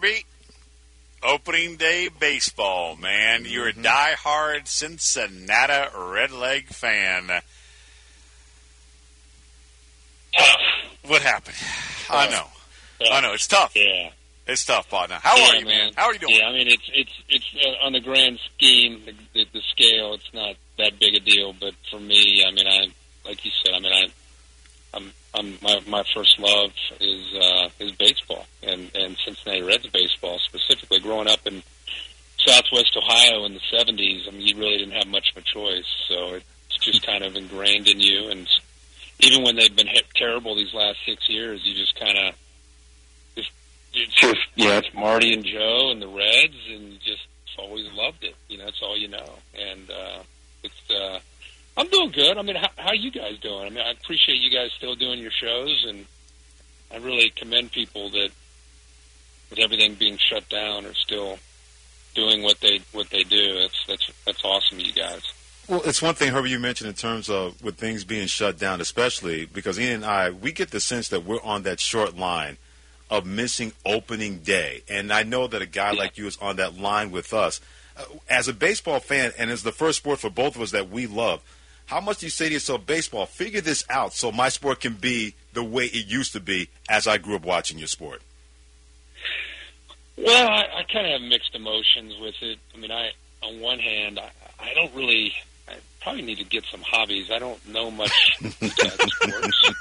Herbie? Opening day baseball, man. You're a diehard Cincinnati Redleg fan. Tough. What happened? Tough. I know. It's tough. Yeah. It's tough, partner. How are you, man? How are you doing? Yeah, I mean, it's on the grand scheme, the scale, it's not that big a deal. But for me, I mean, like you said, I mean, my first love is baseball and Cincinnati Reds baseball specifically. Growing up in Southwest Ohio in the '70s, I mean, you really didn't have much of a choice, so it's just kind of ingrained in you. And even when they've been hit terrible these last 6 years, you just kind of it's Marty and Joe and the Reds, and you just always loved it. You know, it's all you know, and I'm doing good. I mean, how are you guys doing? I mean, I appreciate you guys still doing your shows, and I really commend people that, with everything being shut down, are still doing what they do. That's awesome, you guys. Well, it's one thing, Herbie, you mentioned in terms of with things being shut down, especially because Ian and I, we get the sense that we're on that short line of missing opening day. And I know that a guy like you is on that line with us. As a baseball fan, and as the first sport for both of us that we love, how much do you say to yourself, baseball, figure this out so my sport can be the way it used to be as I grew up watching your sport? Well, I kind of have mixed emotions with it. I mean, on one hand, I don't really... I probably need to get some hobbies. I don't know much about sports.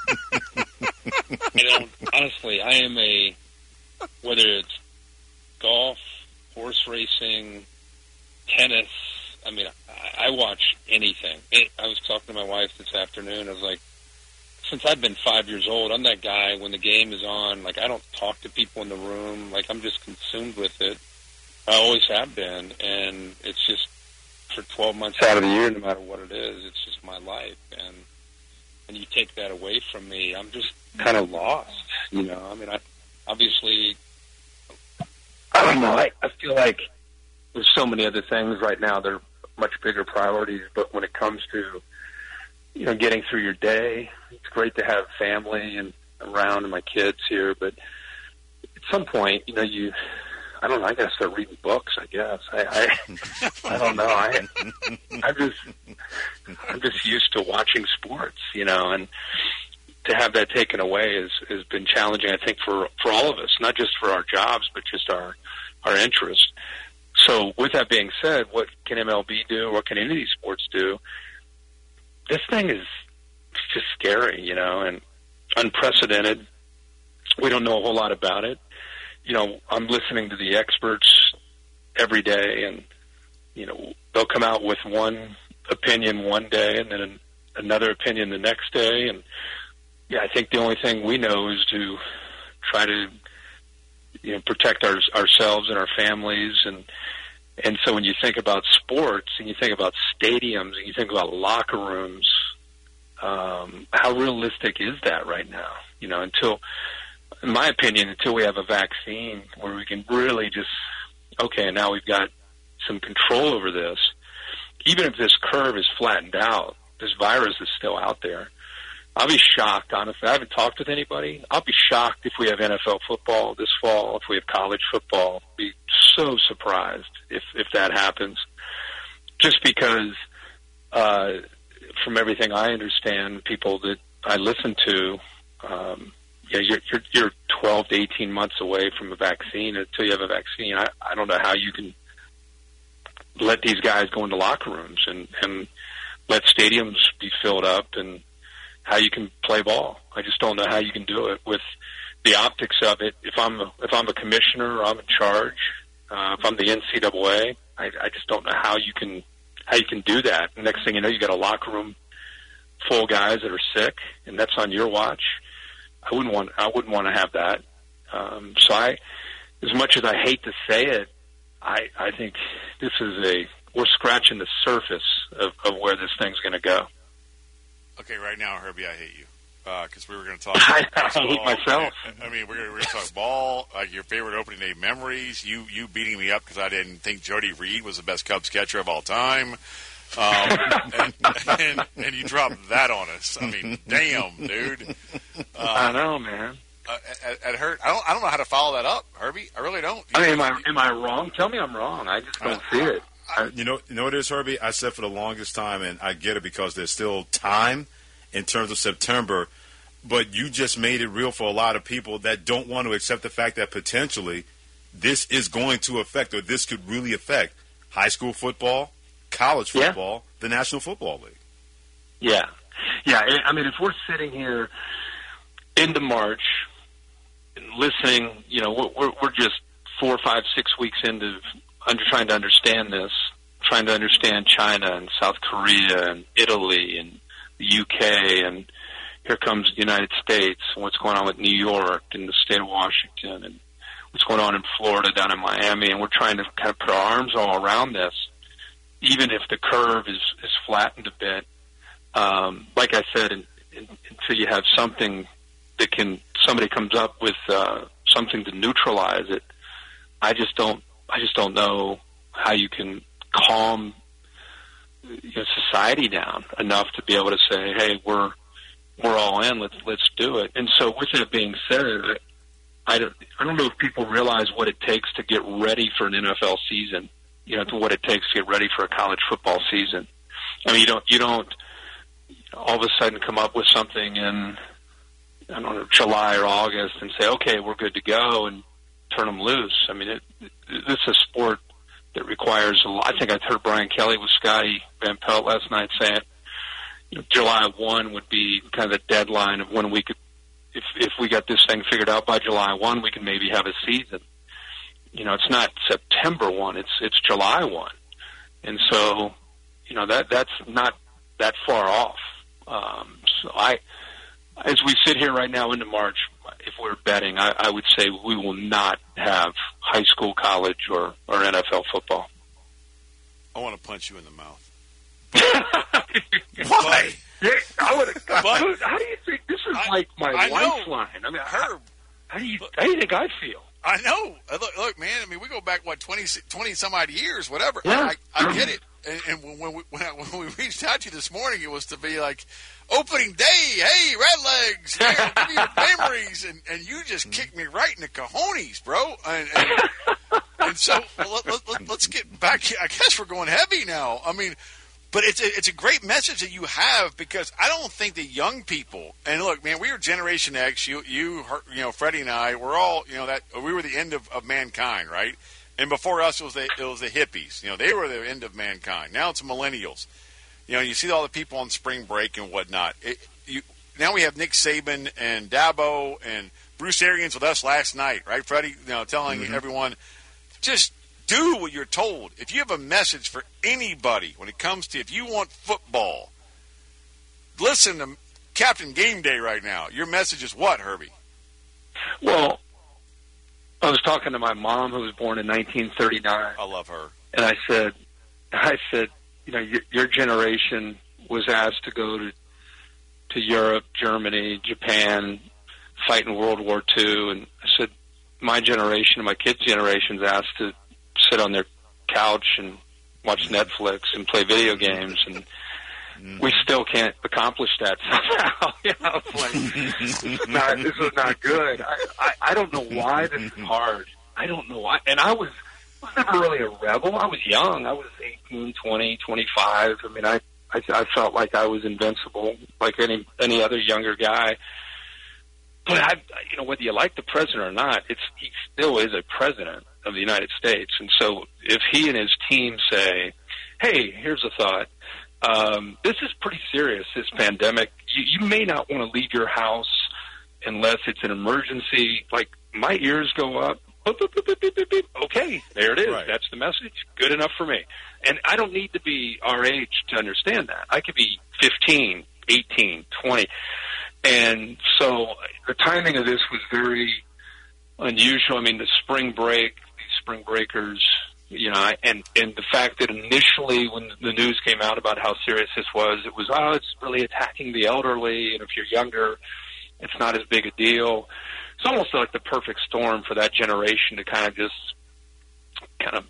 Honestly, I am whether it's golf, horse racing, tennis, I mean, I watch anything. I was talking to my wife this afternoon. I was like, since I've been 5 years old, I'm that guy when the game is on. Like, I don't talk to people in the room. Like, I'm just consumed with it. I always have been. And it's just for 12 months out of the year, no matter what it is, it's just my life. And you take that away from me, I'm just kind of lost, you know. I mean, I don't know. I feel like there's so many other things right now that are much bigger priorities, but when it comes to, you know, getting through your day, it's great to have family and around and my kids here, but at some point, you know, I don't know, I gotta start reading books, I guess. I don't know. I'm just used to watching sports, you know, and to have that taken away has been challenging, I think, for all of us, not just for our jobs, but just our interest. So with that being said, what can MLB do? What can any of these sports do? This thing is just scary, you know, and unprecedented. We don't know a whole lot about it. You know, I'm listening to the experts every day, and, you know, they'll come out with one opinion one day and then another opinion the next day. And, yeah, I think the only thing we know is to try to, you know, protect ourselves and our families. And so when you think about sports and you think about stadiums and you think about locker rooms, how realistic is that right now? You know, in my opinion, until we have a vaccine where we can really just, okay, now we've got some control over this. Even if this curve is flattened out, this virus is still out there. I'll be shocked, honestly. I haven't talked with anybody. I'll be shocked if we have NFL football this fall, if we have college football. I'll be so surprised if that happens. Just because, from everything I understand, people that I listen to, you're 12 to 18 months away from a vaccine. Until you have a vaccine, I don't know how you can let these guys go into locker rooms and let stadiums be filled up and how you can play ball. I just don't know how you can do it with the optics of it. If I'm a commissioner or I'm in charge, if I'm the NCAA, I just don't know how you can do that. And next thing you know, you got a locker room full of guys that are sick, and that's on your watch. I wouldn't want to have that. So as much as I hate to say it, I think this is we're scratching the surface of where this thing's going to go. Okay, right now, Herbie, I hate you because we were going to talk. I hate myself. I mean, we're going to talk ball, like your favorite opening day memories. You beating me up because I didn't think Jody Reed was the best Cubs catcher of all time, and you dropped that on us. I mean, damn, dude. I know, man. at Hurt. I don't know how to follow that up, Herbie. I really don't. I mean, am I wrong? Tell me I'm wrong. I just don't see it. You know what it is, Herbie? I said for the longest time, and I get it because there's still time in terms of September, but you just made it real for a lot of people that don't want to accept the fact that potentially this is going to affect, or this could really affect, high school football, college football, the National Football League. Yeah. Yeah, I mean, if we're sitting here into March and listening, you know, we're just 4, 5, 6 weeks into trying to understand this, trying to understand China and South Korea and Italy and the UK, and here comes the United States and what's going on with New York and the state of Washington and what's going on in Florida, down in Miami, and we're trying to kind of put our arms all around this, even if the curve is flattened a bit. Like I said, until you have something that somebody comes up with something to neutralize it, I just don't know how you can calm society down enough to be able to say, hey, we're all in, let's do it. And so with that being said, I don't know if people realize what it takes to get ready for an NFL season, to what it takes to get ready for a college football season. I mean, you don't all of a sudden come up with something in, I don't know, July or August and say, okay, we're good to go, and turn them loose. I mean, this is a sport that requires a lot. I think I heard Brian Kelly with Scotty Van Pelt last night saying, July 1 would be kind of the deadline of when we could, if we got this thing figured out by July 1, we can maybe have a season. It's not September 1, it's July 1. And so, that's not that far off. So as we sit here right now into March, if we're betting, I would say we will not have high school, college, or NFL football. I want to punch you in the mouth. Why? How do you think this is like my lifeline? I mean, Herb, how do you think I feel? I know. Look, man. I mean, we go back 20 some odd years, whatever. Yeah. I get it. And when we reached out to you this morning, it was to be like opening day. Hey, Redlegs, here, give me your memories, and you just kicked me right in the cojones, bro. And so let's get back. I guess we're going heavy now. I mean. But it's a great message that you have, because I don't think that young people, and look, man, we were Generation X. You, Freddie and I, we're all, that we were the end of mankind, right? And before us, it was the hippies. They were the end of mankind. Now it's millennials. You see all the people on spring break and whatnot. Now we have Nick Saban and Dabo and Bruce Arians with us last night, right, Freddie? Telling everyone, just do what you're told. If you have a message for anybody when it comes to, if you want football, listen to Captain Game Day right now. Your message is what, Herbie? Well, I was talking to my mom, who was born in 1939. I love her. And I said, your generation was asked to go to Europe, Germany, Japan, fight in World War II. And I said, my generation, my kids' generation's asked to sit on their couch and watch Netflix and play video games, and we still can't accomplish that somehow. It's like, this is not good. I don't know why this is hard. I don't know why. And I was never really a rebel. I was young. I was 18, 20, 25. I mean, I felt like I was invincible, like any other younger guy. But whether you like the president or not, he still is a president of the United States. And so if he and his team say, hey, here's a thought, this is pretty serious, this pandemic. You may not want to leave your house unless it's an emergency. Like, my ears go up. Boop, boop, boop, boop, boop, boop. Okay, there it is. Right. That's the message. Good enough for me. And I don't need to be our age to understand that. I could be 15, 18, 20. And so the timing of this was very unusual. I mean, the spring break, these spring breakers, and the fact that initially when the news came out about how serious this was, it was, it's really attacking the elderly, and if you're younger, it's not as big a deal. It's almost like the perfect storm for that generation to kind of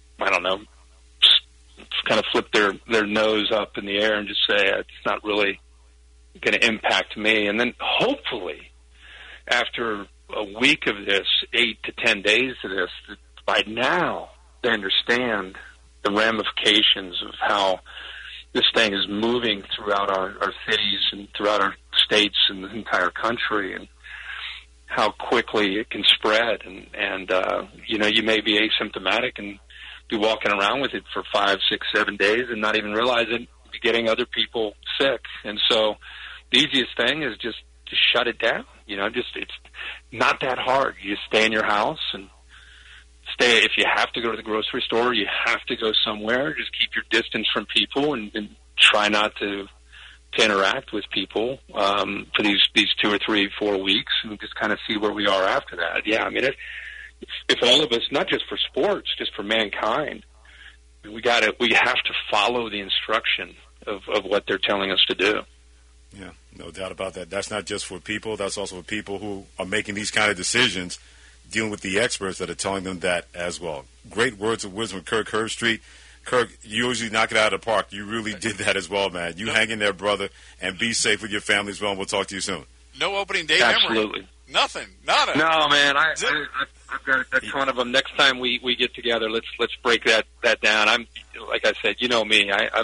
flip their nose up in the air and just say, it's not really going to impact me. And then hopefully after a week of this, 8 to 10 days of this, by now they understand the ramifications of how this thing is moving throughout our cities and throughout our states and the entire country, and how quickly it can spread. And you know, you may be asymptomatic and be walking around with it for 5, 6, 7 days and not even realize it, be getting other people sick. And so the easiest thing is just to shut it down. You know, just, it's not that hard. You just stay in your house and stay. If you have to go to the grocery store, you have to go somewhere. Just keep your distance from people and try not to interact with people for these 2 or 3, 4 weeks, and just kind of see where we are after that. Yeah, I mean, if all of us, not just for sports, just for mankind, we have to follow the instruction of what they're telling us to do. Yeah, no doubt about that. That's not just for people. That's also for people who are making these kind of decisions, dealing with the experts that are telling them that as well. Great words of wisdom, Kirk Herbstreit. Kirk, you usually knock it out of the park. You really did that as well, man. You hang in there, brother, and be safe with your family as well, and we'll talk to you soon. No opening day memory. Absolutely. Nothing. Nada. No, man. I've got a ton of them. Next time we get together, let's break that down. I'm, like I said, you know me. I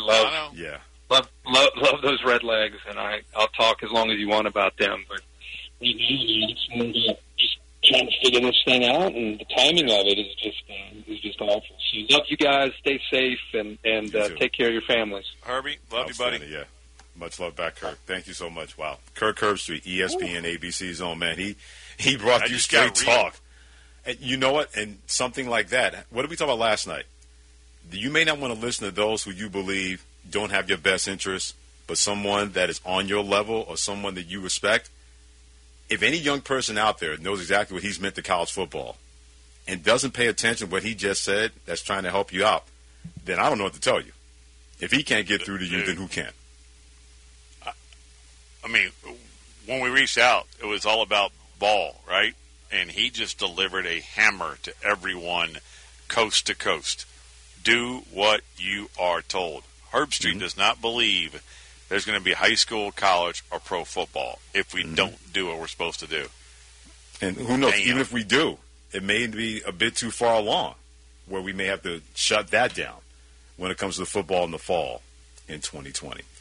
love those red legs, and I'll talk as long as you want about them. But just trying to figure this thing out, and the timing of it is just awful. So love you guys. Stay safe, and take care of your families. Herbie, love you, buddy. Yeah. Much love back, Kirk. Thank you so much. Wow. Kirk Herbstreit, ESPN, ABC's own, man. He brought you straight talk. And you know what? And something like that. What did we talk about last night? You may not want to listen to those who you believe don't have your best interests, but someone that is on your level or someone that you respect. If any young person out there knows exactly what he's meant to college football and doesn't pay attention to what he just said that's trying to help you out, then I don't know what to tell you. If he can't get through to you, then who can? I mean, when we reached out, it was all about ball, right? And he just delivered a hammer to everyone coast to coast. Do what you are told. Herbstreit does not believe there's going to be high school, college, or pro football if we don't do what we're supposed to do. And who knows, even if we do, it may be a bit too far along where we may have to shut that down when it comes to the football in the fall in 2020.